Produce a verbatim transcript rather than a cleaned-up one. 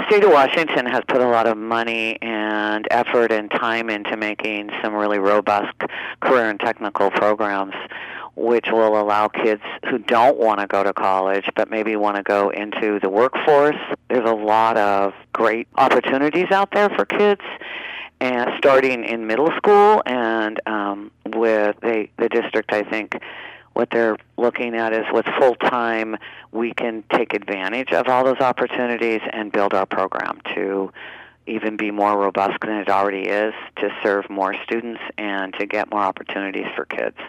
state of Washington has put a lot of money and effort and time into making some really robust career and technical programs which will allow kids who don't want to go to college but maybe want to go into the workforce. There's a lot of great opportunities out there for kids, and starting in middle school, and um, with they, the district, I think, what they're looking at is with full-time, we can take advantage of all those opportunities and build our program to even be more robust than it already is, to serve more students and to get more opportunities for kids.